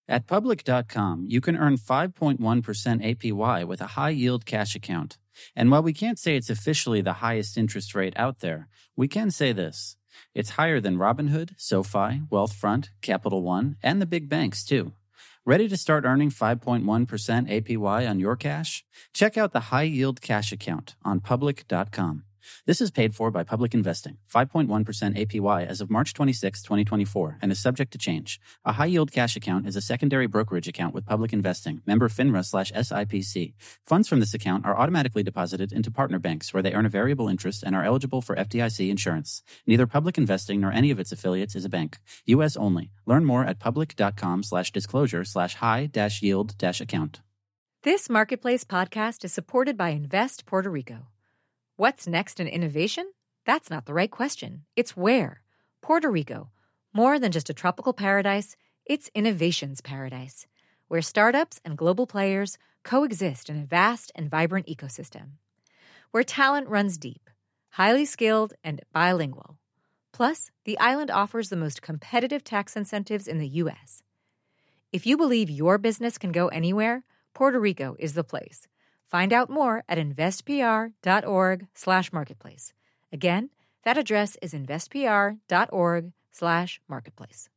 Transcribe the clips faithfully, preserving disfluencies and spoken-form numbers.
At Public dot com, you can earn five point one percent A P Y with a high-yield cash account. And while we can't say it's officially the highest interest rate out there, we can say this. It's higher than Robinhood, SoFi, Wealthfront, Capital One, and the big banks, too. Ready to start earning five point one percent A P Y on your cash? Check out the high-yield cash account on Public dot com. This is paid for by Public Investing, five point one percent A P Y as of March twenty-sixth, twenty twenty-four, and is subject to change. A high-yield cash account is a secondary brokerage account with Public Investing, member FINRA slash S I P C. Funds from this account are automatically deposited into partner banks where they earn a variable interest and are eligible for F D I C insurance. Neither Public Investing nor any of its affiliates is a bank. U S only. Learn more at Public dot com slash disclosure slash high dash yield dash account. This Marketplace podcast is supported by Invest Puerto Rico. What's next in innovation? That's not the right question. It's where. Puerto Rico. More than just a tropical paradise, it's innovation's paradise, where startups and global players coexist in a vast and vibrant ecosystem. Where talent runs deep, highly skilled, and bilingual. Plus, the island offers the most competitive tax incentives in the U S. If you believe your business can go anywhere, Puerto Rico is the place. Find out more at investpr.org slash marketplace. Again, that address is investpr.org slash marketplace.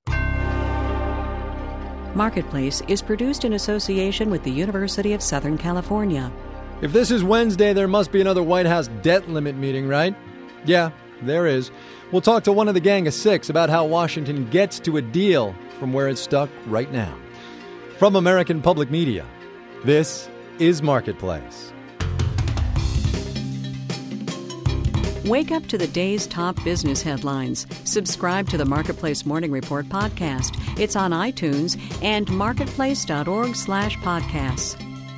Marketplace is produced in association with the University of Southern California. If this is Wednesday, there must be another White House debt limit meeting, right? Yeah, there is. We'll talk to one of the Gang of Six about how Washington gets to a deal from where it's stuck right now. From American Public Media, this is Marketplace. Wake up to the day's top business headlines. Subscribe to the Marketplace Morning Report podcast. It's on iTunes and marketplace.org slash podcasts.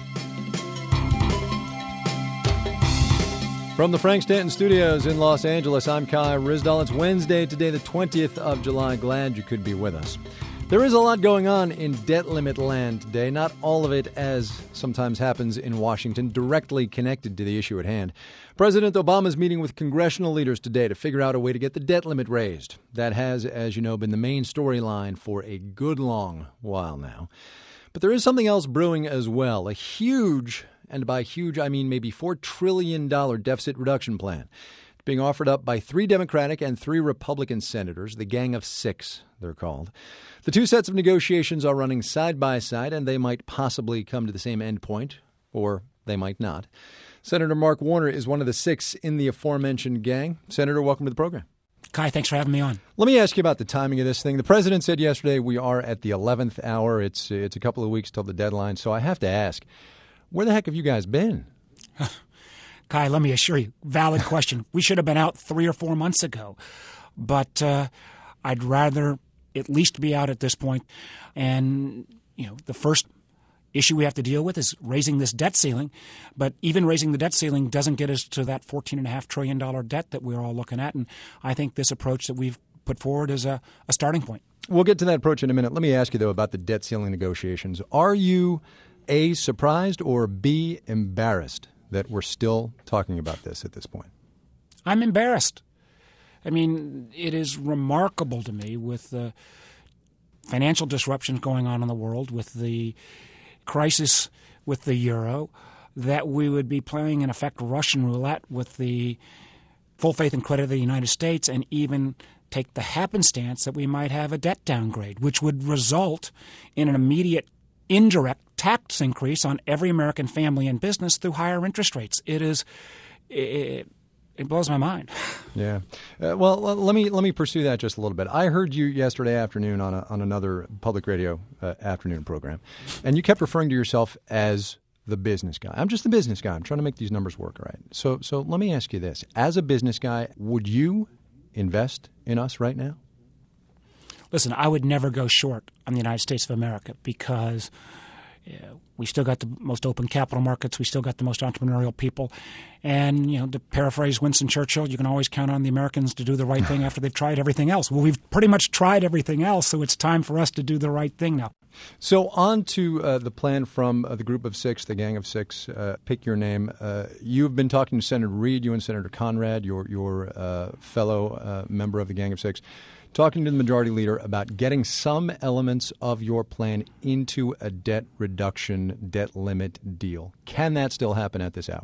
From the Frank Stanton Studios in Los Angeles, I'm Kai Ryssdal. It's Wednesday today, the twentieth of July. Glad you could be with us. There is a lot going on in debt limit land today, not all of it, as sometimes happens in Washington, directly connected to the issue at hand. President Obama is meeting with congressional leaders today to figure out a way to get the debt limit raised. That has, as you know, been the main storyline for a good long while now. But there is something else brewing as well, a huge, and by huge I mean maybe four trillion dollars deficit reduction plan. Being offered up by three Democratic and three Republican senators, the Gang of Six, they're called. The two sets of negotiations are running side by side, and they might possibly come to the same end point, or they might not. Senator Mark Warner is one of the six in the aforementioned gang. Senator, welcome to the program. Kai, thanks for having me on. Let me ask you about the timing of this thing. The president said yesterday we are at the eleventh hour. It's, it's a couple of weeks till the deadline, so I have to ask, where the heck have you guys been? Kai, let me assure you, valid question. We should have been out three or four months ago. But uh, I'd rather at least be out at this point. And, you know, the first issue we have to deal with is raising this debt ceiling. But even raising the debt ceiling doesn't get us to that fourteen point five trillion dollars debt that we're all looking at. And I think this approach that we've put forward is a, a starting point. We'll get to that approach in a minute. Let me ask you, though, about the debt ceiling negotiations. Are you, A, surprised, or B, embarrassed that we're still talking about this at this point? I'm embarrassed. I mean, it is remarkable to me with the financial disruptions going on in the world, with the crisis with the euro, that we would be playing, in effect, Russian roulette with the full faith and credit of the United States, and even take the happenstance that we might have a debt downgrade, which would result in an immediate indirect tax increase on every American family and business through higher interest rates. It is, it, it blows my mind. Yeah. Uh, well, let me let me pursue that just a little bit. I heard you yesterday afternoon on a, on another public radio uh, afternoon program, and you kept referring to yourself as the business guy. I'm just the business guy. I'm trying to make these numbers work, all right? So, so let me ask you this: as a business guy, would you invest in us right now? Listen, I would never go short on the United States of America because yeah, we still got the most open capital markets. We still got the most entrepreneurial people. And, you know, to paraphrase Winston Churchill, you can always count on the Americans to do the right thing after they've tried everything else. Well, we've pretty much tried everything else, so it's time for us to do the right thing now. So on to uh, the plan from uh, the group of six, the Gang of Six, uh, pick your name. Uh, you've been talking to Senator Reid, you and Senator Conrad, your, your uh, fellow uh, member of the Gang of Six, talking to the majority leader about getting some elements of your plan into a debt reduction, debt limit deal. Can that still happen at this hour?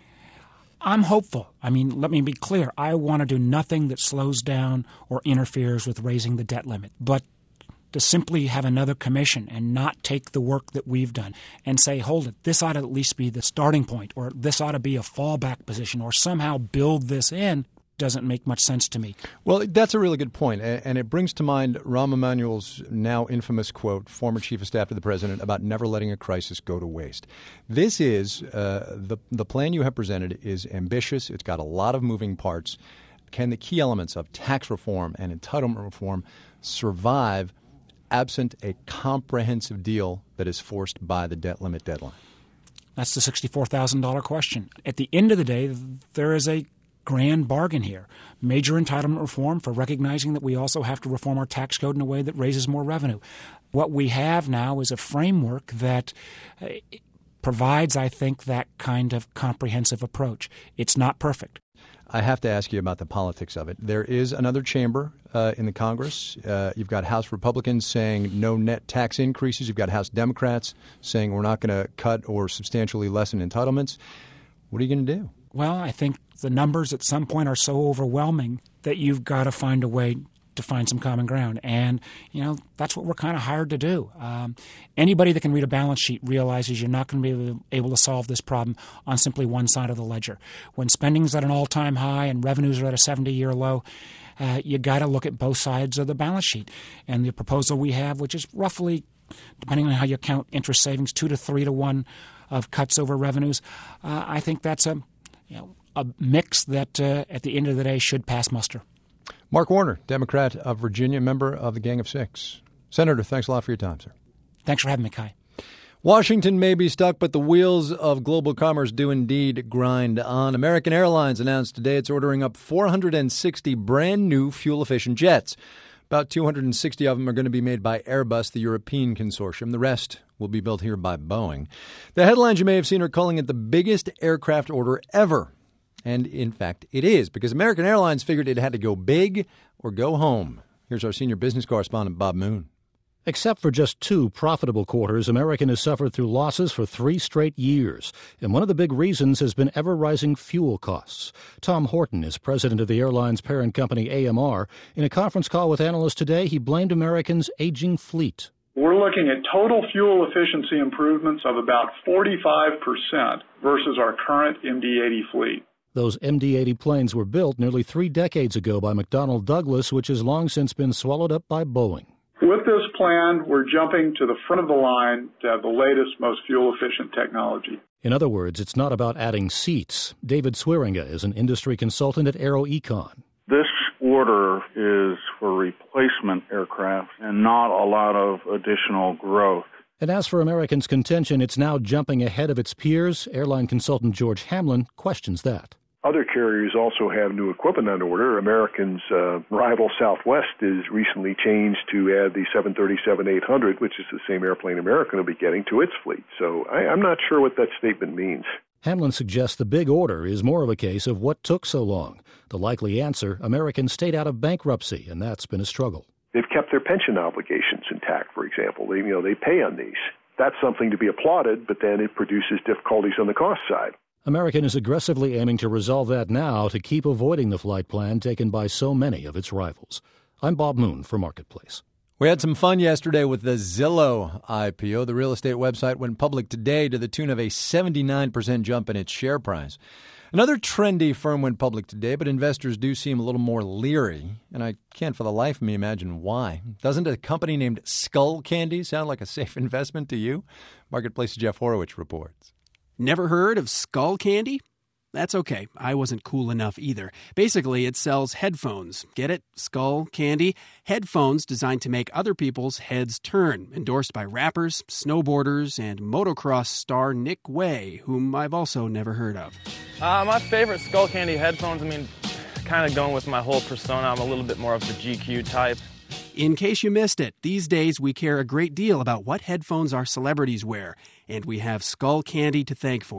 I'm hopeful. I mean, let me be clear. I want to do nothing that slows down or interferes with raising the debt limit. But to simply have another commission and not take the work that we've done and say, hold it, this ought to at least be the starting point, or this ought to be a fallback position, or somehow build this in, doesn't make much sense to me. Well, that's a really good point, and it brings to mind Rahm Emanuel's now infamous quote, former chief of staff to the president, about never letting a crisis go to waste. This is, uh, the, the plan you have presented is ambitious. It's got a lot of moving parts. Can the key elements of tax reform and entitlement reform survive absent a comprehensive deal that is forced by the debt limit deadline? That's the sixty-four thousand dollars question. At the end of the day, there is a grand bargain here. Major entitlement reform for recognizing that we also have to reform our tax code in a way that raises more revenue. What we have now is a framework that uh, provides, I think, that kind of comprehensive approach. It's not perfect. I have to ask you about the politics of it. There is another chamber uh, in the Congress. Uh, you've got House Republicans saying no net tax increases. You've got House Democrats saying we're not going to cut or substantially lessen entitlements. What are you going to do? Well, I think the numbers at some point are so overwhelming that you've got to find a way to find some common ground. And, you know, that's what we're kind of hired to do. Um, anybody that can read a balance sheet realizes you're not going to be able to, able to solve this problem on simply one side of the ledger. When spending's at an all-time high and revenues are at a seventy-year low, uh, you got to look at both sides of the balance sheet. And the proposal we have, which is roughly, depending on how you count interest savings, two to three to one of cuts over revenues, uh, I think that's a, you know, a mix that uh, at the end of the day should pass muster. Mark Warner, Democrat of Virginia, member of the Gang of Six. Senator, thanks a lot for your time, sir. Thanks for having me, Kai. Washington may be stuck, but the wheels of global commerce do indeed grind on. American Airlines announced today it's ordering up four hundred sixty brand new fuel-efficient jets. About two hundred sixty of them are going to be made by Airbus, the European consortium. The rest will be built here by Boeing. The headlines you may have seen are calling it the biggest aircraft order ever. And, in fact, it is, because American Airlines figured it had to go big or go home. Here's our senior business correspondent, Bob Moon. Except for just two profitable quarters, American has suffered through losses for three straight years. And one of the big reasons has been ever-rising fuel costs. Tom Horton is president of the airline's parent company, A M R. In a conference call with analysts today, he blamed American's aging fleet. We're looking at total fuel efficiency improvements of about forty-five percent versus our current M D eighty fleet. Those M D eighty planes were built nearly three decades ago by McDonnell Douglas, which has long since been swallowed up by Boeing. With this plan, we're jumping to the front of the line to have the latest, most fuel-efficient technology. In other words, it's not about adding seats. David Swearinga is an industry consultant at AeroEcon. This order is for replacement aircraft and not a lot of additional growth. And as for American's contention it's now jumping ahead of its peers, airline consultant George Hamlin questions that. Other carriers also have new equipment on order. American's uh, rival Southwest has recently changed to add the seven thirty-seven eight hundred, which is the same airplane American will be getting, to its fleet. So I, I'm not sure what that statement means. Hamlin suggests the big order is more of a case of what took so long. The likely answer, American stayed out of bankruptcy, and that's been a struggle. They've kept their pension obligations intact, for example. They, you know, they pay on these. That's something to be applauded, but then it produces difficulties on the cost side. American is aggressively aiming to resolve that now to keep avoiding the flight plan taken by so many of its rivals. I'm Bob Moon for Marketplace. We had some fun yesterday with the Zillow I P O. The real estate website went public today to the tune of a seventy-nine percent jump in its share price. Another trendy firm went public today, but investors do seem a little more leery, and I can't for the life of me imagine why. Doesn't a company named Skull Candy sound like a safe investment to you? Marketplace's Jeff Horowitz reports. Never heard of Skull Candy? That's okay. I wasn't cool enough either. Basically, it sells headphones. Get it? Skull Candy? Headphones designed to make other people's heads turn. Endorsed by rappers, snowboarders, and motocross star Nick Way, whom I've also never heard of. Uh, my favorite Skull Candy headphones, I mean, kind of going with my whole persona. I'm a little bit more of the G Q type. In case you missed it, these days we care a great deal about what headphones our celebrities wear, and we have Skull Candy to thank for it.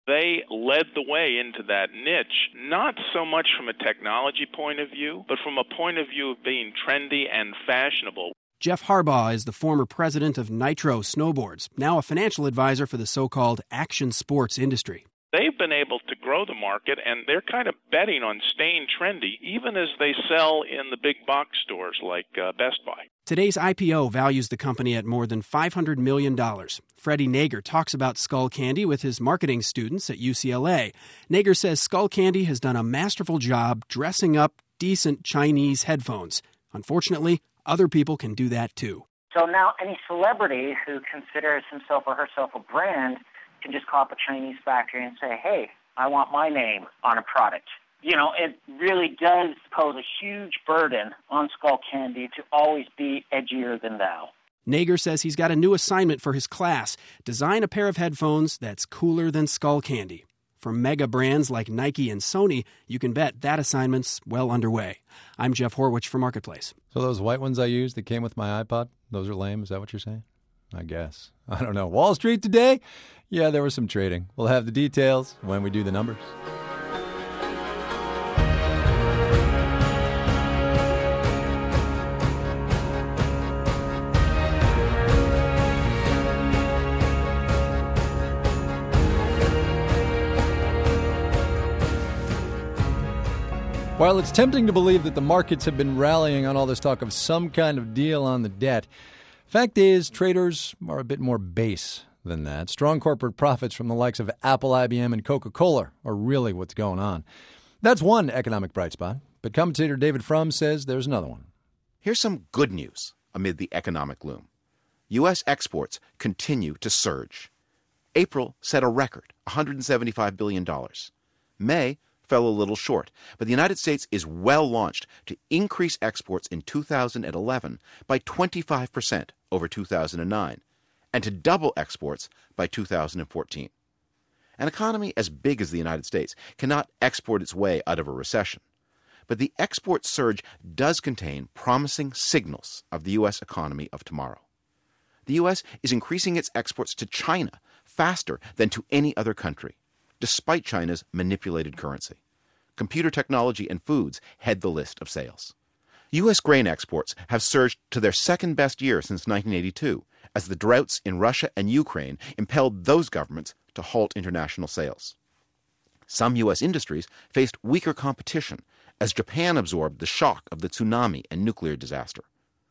They led the way into that niche, not so much from a technology point of view, but from a point of view of being trendy and fashionable. Jeff Harbaugh is the former president of Nitro Snowboards, now a financial advisor for the so-called action sports industry. They've been able to grow the market, and they're kind of betting on staying trendy, even as they sell in the big box stores like uh, Best Buy. Today's I P O values the company at more than five hundred million dollars. Freddie Nager talks about Skull Candy with his marketing students at U C L A. Nager says Skull Candy has done a masterful job dressing up decent Chinese headphones. Unfortunately, other people can do that too. So now any celebrity who considers himself or herself a brand can just call up a Chinese factory and say, hey, I want my name on a product. You know, it really does pose a huge burden on Skull Candy to always be edgier than thou. Nager says he's got a new assignment for his class. Design a pair of headphones that's cooler than Skull Candy. From mega brands like Nike and Sony, you can bet that assignment's well underway. I'm Jeff Horwich for Marketplace. So those white ones I used that came with my iPod, those are lame? Is that what you're saying? I guess. I don't know. Wall Street today? Yeah, there was some trading. We'll have the details when we do the numbers. While it's tempting to believe that the markets have been rallying on all this talk of some kind of deal on the debt, fact is traders are a bit more base than that. Strong corporate profits from the likes of Apple, I B M, and Coca-Cola are really what's going on. That's one economic bright spot, but commentator David Frum says there's another one. Here's some good news amid the economic gloom. U S exports continue to surge. April set a record, one hundred seventy-five billion dollars. May fell a little short, but the United States is well launched to increase exports in two thousand eleven by twenty-five percent over two thousand nine, and to double exports by two thousand fourteen. An economy as big as the United States cannot export its way out of a recession, but the export surge does contain promising signals of the U S economy of tomorrow. The U S is increasing its exports to China faster than to any other country, despite China's manipulated currency. Computer technology and foods head the list of sales. U S grain exports have surged to their second-best year since nineteen eighty-two, as the droughts in Russia and Ukraine impelled those governments to halt international sales. Some U S industries faced weaker competition as Japan absorbed the shock of the tsunami and nuclear disaster.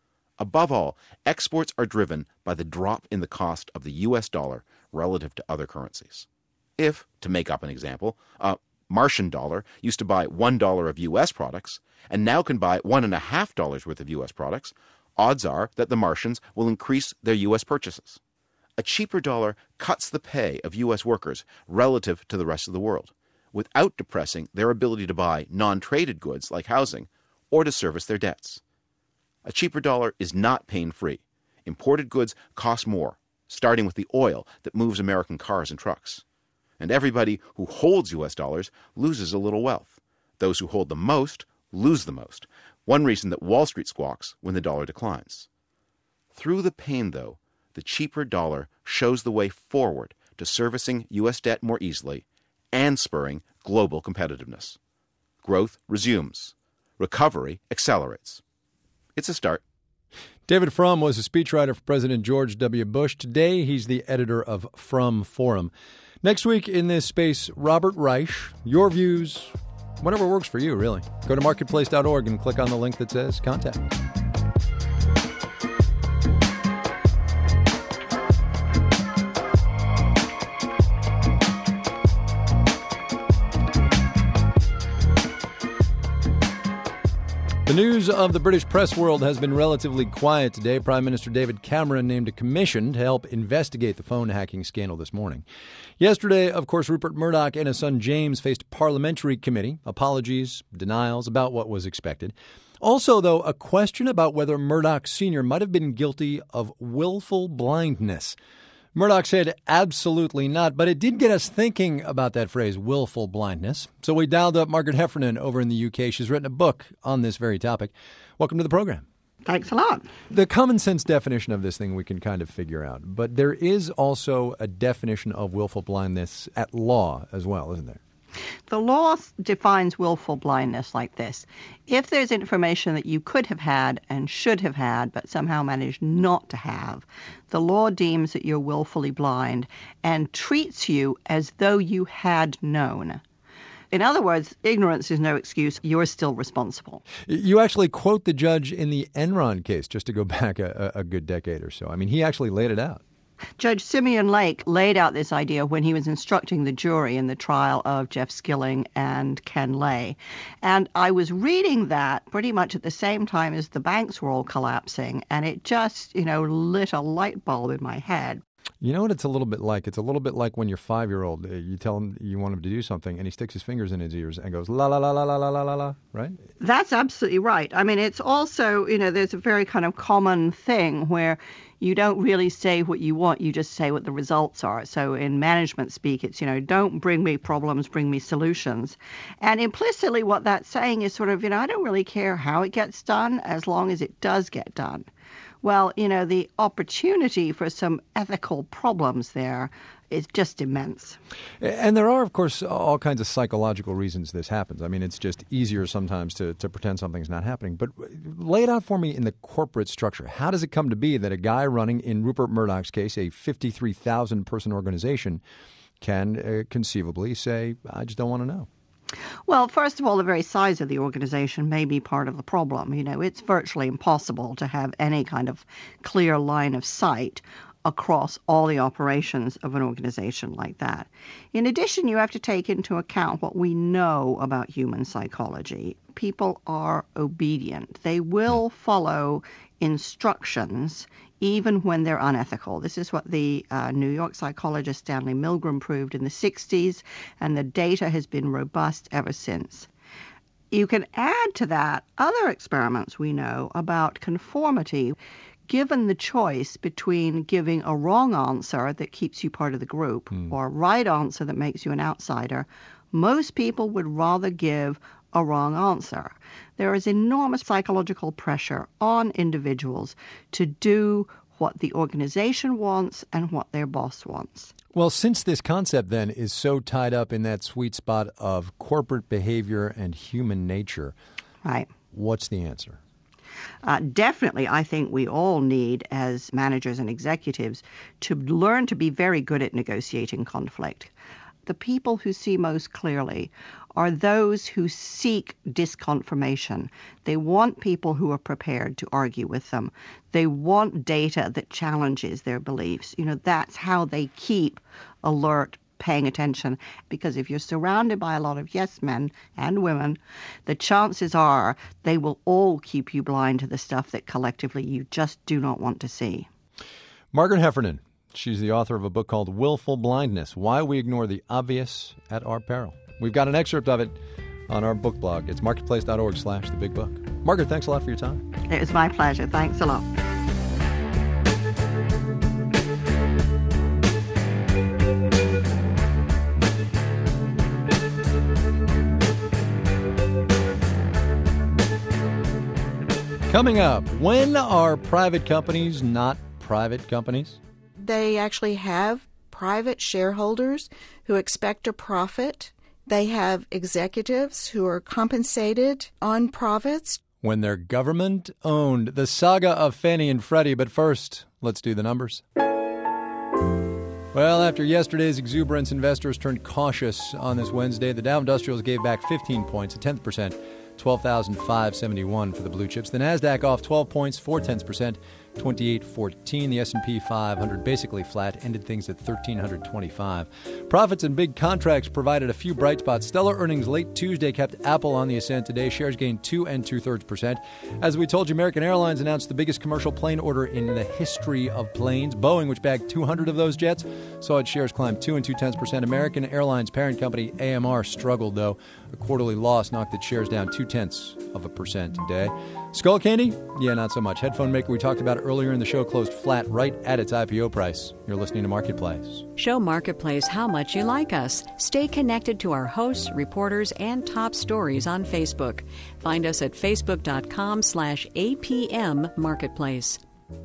Above all, exports are driven by the drop in the cost of the U S dollar relative to other currencies. If, to make up an example, a Martian dollar used to buy one dollar of U S products and now can buy one and a half dollars worth of U S products, odds are that the Martians will increase their U S purchases. A cheaper dollar cuts the pay of U S workers relative to the rest of the world, without depressing their ability to buy non-traded goods like housing or to service their debts. A cheaper dollar is not pain-free. Imported goods cost more, starting with the oil that moves American cars and trucks. And everybody who holds U S dollars loses a little wealth. Those who hold the most lose the most, one reason that Wall Street squawks when the dollar declines. Through the pain, though, the cheaper dollar shows the way forward to servicing U S debt more easily and spurring global competitiveness. Growth resumes. Recovery accelerates. It's a start. David Frum was a speechwriter for President George W. Bush. Today, he's the editor of Frum Forum. Next week in this space, Robert Reich. Your views, whatever works for you, really. Go to marketplace dot org and click on the link that says Contact. The news of the British press world has been relatively quiet today. Prime Minister David Cameron named a commission to help investigate the phone hacking scandal this morning. Yesterday, of course, Rupert Murdoch and his son James faced a parliamentary committee, apologies, denials about what was expected. Also, though, a question about whether Murdoch Senior might have been guilty of willful blindness. Murdoch said absolutely not, but it did get us thinking about that phrase, willful blindness. So we dialed up Margaret Heffernan over in the U K. She's written a book on this very topic. Welcome to the program. Thanks a lot. The common sense definition of this thing we can kind of figure out, but there is also a definition of willful blindness at law as well, isn't there? The law defines willful blindness like this. If there's information that you could have had and should have had but somehow managed not to have, the law deems that you're willfully blind and treats you as though you had known. In other words, ignorance is no excuse. You're still responsible. You actually quote the judge in the Enron case, just to go back a, a good decade or so. I mean, he actually laid it out. Judge Simeon Lake laid out this idea when he was instructing the jury in the trial of Jeff Skilling and Ken Lay. And I was reading that pretty much at the same time as the banks were all collapsing, and it just, you know, lit a light bulb in my head. You know what it's a little bit like? It's a little bit like when your five-year-old, uh, you tell him you want him to do something, and he sticks his fingers in his ears and goes, la, la, la, la, la, la, la, la, la, right? That's absolutely right. I mean, it's also, you know, there's a very kind of common thing where you don't really say what you want, you just say what the results are. So in management speak, it's, you know, don't bring me problems, bring me solutions. And implicitly what that's saying is sort of, you know, I don't really care how it gets done as long as it does get done. Well, you know, the opportunity for some ethical problems there is just immense. And there are, of course, all kinds of psychological reasons this happens. I mean, it's just easier sometimes to, to pretend something's not happening. But lay it out for me in the corporate structure. How does it come to be that a guy running, in Rupert Murdoch's case, a fifty-three thousand person organization can uh, conceivably say, I just don't want to know? Well, first of all, the very size of the organization may be part of the problem. You know, it's virtually impossible to have any kind of clear line of sight across all the operations of an organization like that. In addition, you have to take into account what we know about human psychology. People are obedient. They will follow instructions even when they're unethical. This is what the uh, New York psychologist Stanley Milgram proved in the sixties, and the data has been robust ever since. You can add to that other experiments we know about conformity. Given the choice between giving a wrong answer that keeps you part of the group mm. or a right answer that makes you an outsider, most people would rather give a wrong answer. There is enormous psychological pressure on individuals to do what the organization wants and what their boss wants. Well, since this concept then is so tied up in that sweet spot of corporate behavior and human nature, right? What's the answer? Uh, definitely, I think we all need, as managers and executives, to learn to be very good at negotiating conflict. The people who see most clearly are those who seek disconfirmation. They want people who are prepared to argue with them. They want data that challenges their beliefs. You know, that's how they keep alert, paying attention, because if you're surrounded by a lot of yes men and women, the chances are they will all keep you blind to the stuff that collectively you just do not want to see. Margaret Heffernan, she's the author of a book called Willful Blindness, Why We Ignore the Obvious at Our Peril. We've got an excerpt of it on our book blog. It's marketplace.org slash the big book. Margaret, thanks a lot for your time. It was my pleasure. Thanks a lot. Coming up, when are private companies not private companies? They actually have private shareholders who expect a profit. They have executives who are compensated on profits. When they're government-owned. The saga of Fannie and Freddie. But first, let's do the numbers. Well, after yesterday's exuberance, investors turned cautious on this Wednesday. The Dow Industrials gave back fifteen points, a tenth percent, twelve thousand five hundred seventy-one for the blue chips. The Nasdaq off twelve points, four tenths percent, twenty-eight fourteen. The S and P five hundred basically flat, ended things at thirteen twenty-five. Profits and big contracts provided a few bright spots. Stellar earnings late Tuesday kept Apple on the ascent today. Shares gained two and two-thirds percent. As we told you, American Airlines announced the biggest commercial plane order in the history of planes. Boeing, which bagged two hundred of those jets, saw its shares climb two and two-tenths percent. American Airlines parent company A M R struggled, though. A quarterly loss knocked its shares down two-tenths of a percent today. Skullcandy? Yeah, not so much. Headphone maker we talked about earlier in the show closed flat right at its I P O price. You're listening to Marketplace. Show Marketplace how much you like us. Stay connected to our hosts, reporters, and top stories on Facebook. Find us at facebook.com slash APM Marketplace.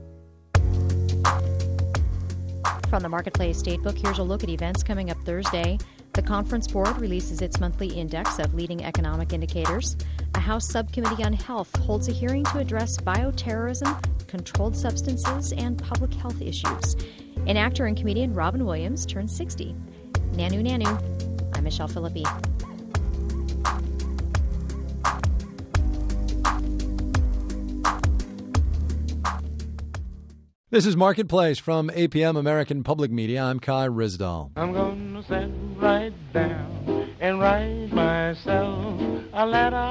From the Marketplace Statebook, here's a look at events coming up Thursday. The Conference Board releases its monthly index of leading economic indicators. A House Subcommittee on Health holds a hearing to address bioterrorism, controlled substances, and public health issues. And actor and comedian Robin Williams turns sixty. Nanu Nanu. I'm Michelle Philippi. This is Marketplace from A P M American Public Media. I'm Kai Rizdal. I'm gonna sit right down and write myself a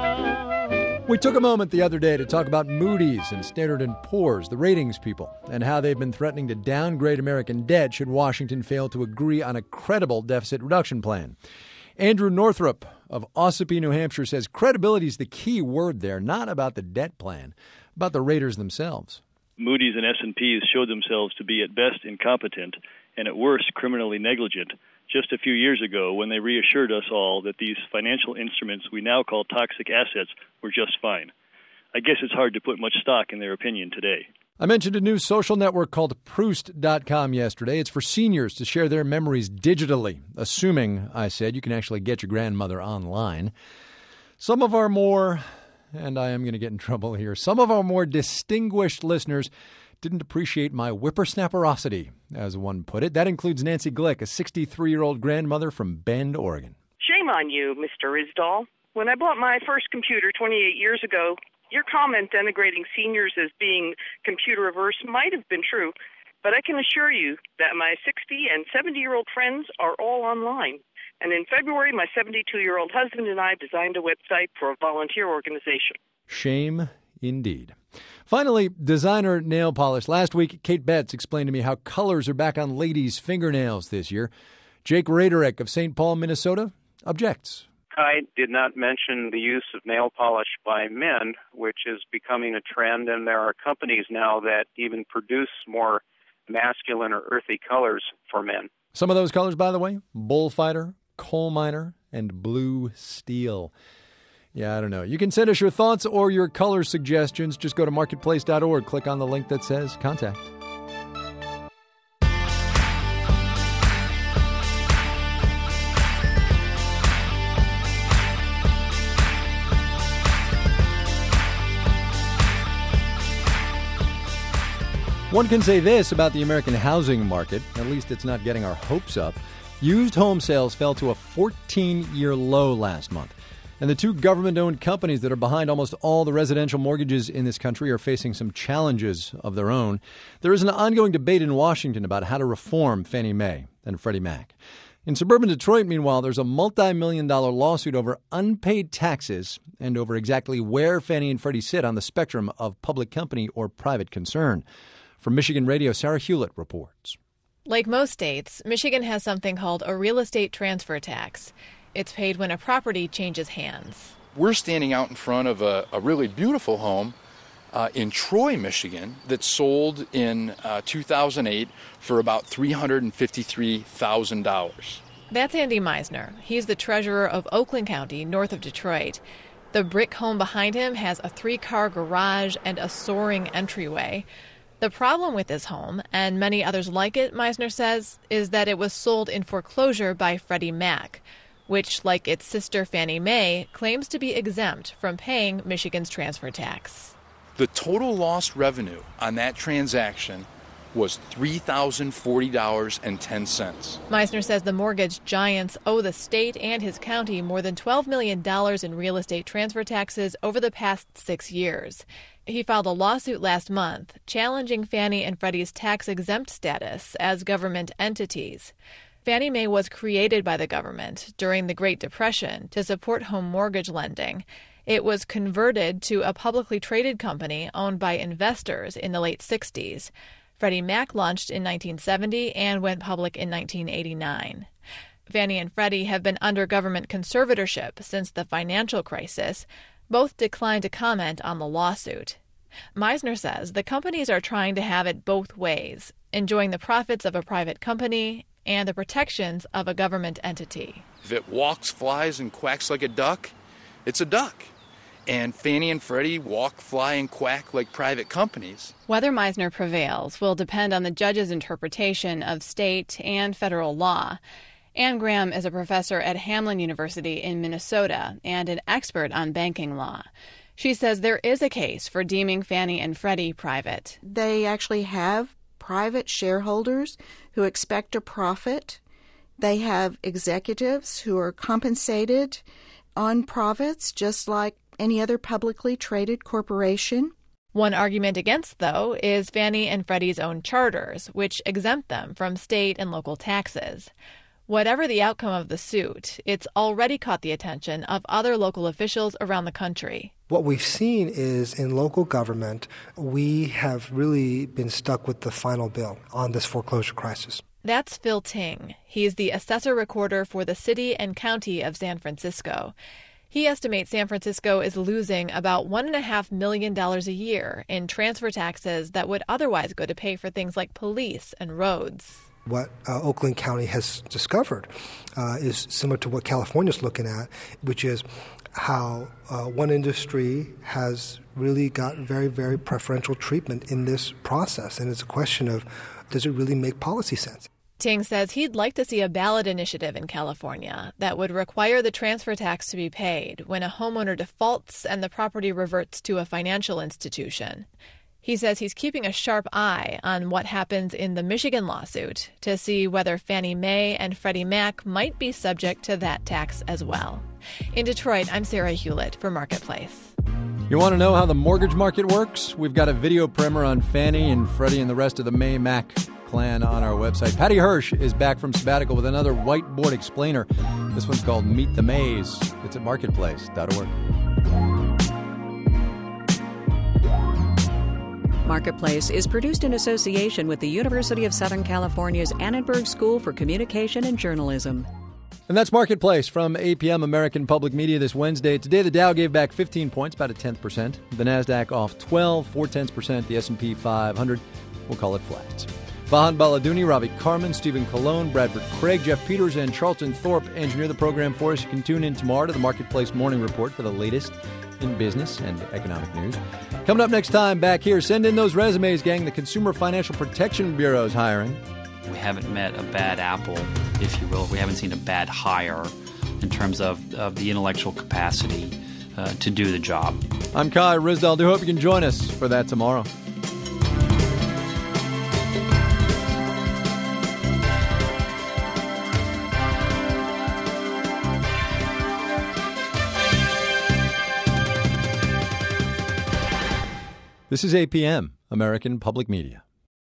letter. We took a moment the other day to talk about Moody's and Standard and Poor's, the ratings people, and how they've been threatening to downgrade American debt should Washington fail to agree on a credible deficit reduction plan. Andrew Northrup of Ossipee, New Hampshire, says credibility is the key word there, not about the debt plan, about the raters themselves. Moody's and S and P's showed themselves to be at best incompetent and at worst criminally negligent just a few years ago when they reassured us all that these financial instruments we now call toxic assets were just fine. I guess it's hard to put much stock in their opinion today. I mentioned a new social network called Proust dot com yesterday. It's for seniors to share their memories digitally, assuming, I said, you can actually get your grandmother online. Some of our more... and I am going to get in trouble here. Some of our more distinguished listeners didn't appreciate my whippersnapperosity, as one put it. That includes Nancy Glick, a sixty-three-year-old grandmother from Bend, Oregon. Shame on you, Mister Rizdal. When I bought my first computer twenty-eight years ago, your comment denigrating seniors as being computer averse might have been true, but I can assure you that my sixty- and seventy-year-old friends are all online. And in February, my seventy-two-year-old husband and I designed a website for a volunteer organization. Shame indeed. Finally, designer nail polish. Last week, Kate Betts explained to me how colors are back on ladies' fingernails this year. Jake Raderek of Saint Paul, Minnesota, objects. I did not mention the use of nail polish by men, which is becoming a trend, and there are companies now that even produce more masculine or earthy colors for men. Some of those colors, by the way, bullfighter, coal miner, and blue steel. Yeah, I don't know. You can send us your thoughts or your color suggestions. Just go to marketplace dot org. Click on the link that says contact. One can say this about the American housing market, at least it's not getting our hopes up. Used home sales fell to a fourteen-year low last month. And the two government-owned companies that are behind almost all the residential mortgages in this country are facing some challenges of their own. There is an ongoing debate in Washington about how to reform Fannie Mae and Freddie Mac. In suburban Detroit, meanwhile, there's a multi-million dollar lawsuit over unpaid taxes and over exactly where Fannie and Freddie sit on the spectrum of public company or private concern. From Michigan Radio, Sarah Hewlett reports. Like most states, Michigan has something called a real estate transfer tax. It's paid when a property changes hands. We're standing out in front of a, a really beautiful home uh, in Troy, Michigan, that sold in uh, two thousand eight for about three hundred fifty-three thousand dollars. That's Andy Meisner. He's the treasurer of Oakland County, north of Detroit. The brick home behind him has a three-car garage and a soaring entryway. The problem with this home, and many others like it, Meisner says, is that it was sold in foreclosure by Freddie Mac, which, like its sister Fannie Mae, claims to be exempt from paying Michigan's transfer tax. The total lost revenue on that transaction was three thousand forty dollars and ten cents. Meisner says the mortgage giants owe the state and his county more than twelve million dollars in real estate transfer taxes over the past six years. He filed a lawsuit last month challenging Fannie and Freddie's tax-exempt status as government entities. Fannie Mae was created by the government during the Great Depression to support home mortgage lending. It was converted to a publicly traded company owned by investors in the late sixties. Freddie Mac launched in nineteen seventy and went public in nineteen eighty-nine. Fannie and Freddie have been under government conservatorship since the financial crisis, Both declined to comment on the lawsuit. Meisner says the companies are trying to have it both ways, enjoying the profits of a private company and the protections of a government entity. If it walks, flies, and quacks like a duck, it's a duck. And Fannie and Freddie walk, fly, and quack like private companies. Whether Meisner prevails will depend on the judge's interpretation of state and federal law. Anne Graham is a professor at Hamline University in Minnesota and an expert on banking law. She says there is a case for deeming Fannie and Freddie private. They actually have private shareholders who expect a profit. They have executives who are compensated on profits, just like any other publicly traded corporation. One argument against, though, is Fannie and Freddie's own charters, which exempt them from state and local taxes. Whatever the outcome of the suit, it's already caught the attention of other local officials around the country. What we've seen is in local government, we have really been stuck with the final bill on this foreclosure crisis. That's Phil Ting. He's the assessor recorder for the city and county of San Francisco. He estimates San Francisco is losing about one point five million dollars a year in transfer taxes that would otherwise go to pay for things like police and roads. What uh, Oakland County has discovered uh, is similar to what California's looking at, which is how uh, one industry has really got very, very preferential treatment in this process. And it's a question of, does it really make policy sense? Ting says he'd like to see a ballot initiative in California that would require the transfer tax to be paid when a homeowner defaults and the property reverts to a financial institution. He says he's keeping a sharp eye on what happens in the Michigan lawsuit to see whether Fannie Mae and Freddie Mac might be subject to that tax as well. In Detroit, I'm Sarah Hewlett for Marketplace. You want to know how the mortgage market works? We've got a video primer on Fannie and Freddie and the rest of the May Mac clan on our website. Patty Hirsch is back from sabbatical with another whiteboard explainer. This one's called Meet the Mays. It's at marketplace dot org. Marketplace is produced in association with the University of Southern California's Annenberg School for Communication and Journalism. And that's Marketplace from A P M American Public Media this Wednesday. Today, the Dow gave back fifteen points, about a tenth percent. The NASDAQ off twelve, four tenths percent. The S and P five hundred, we'll call it flat. Vahan Baladuni, Ravi Carmen, Stephen Colon, Bradford Craig, Jeff Peters, and Charlton Thorpe engineer the program for us. You can tune in tomorrow to the Marketplace Morning Report for the latest in business and economic news. Coming up next time, back here, send in those resumes, gang. The Consumer Financial Protection Bureau is hiring. We haven't met a bad apple, if you will. We haven't seen a bad hire in terms of, of the intellectual capacity uh, to do the job. I'm Kai Ryssdal. Do hope you can join us for that tomorrow. This is A P M, American Public Media.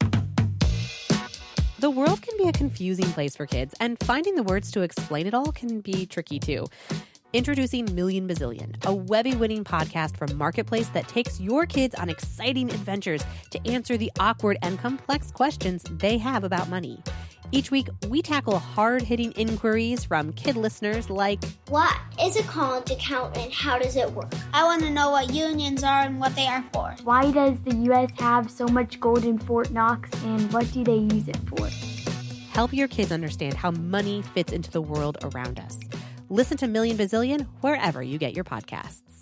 The world can be a confusing place for kids, and finding the words to explain it all can be tricky too. Introducing Million Bazillion, a Webby-winning podcast from Marketplace that takes your kids on exciting adventures to answer the awkward and complex questions they have about money. Each week, we tackle hard-hitting inquiries from kid listeners like, what is a college account and how does it work? I want to know what unions are and what they are for. Why does the U S have so much gold in Fort Knox and what do they use it for? Help your kids understand how money fits into the world around us. Listen to Million Bazillion wherever you get your podcasts.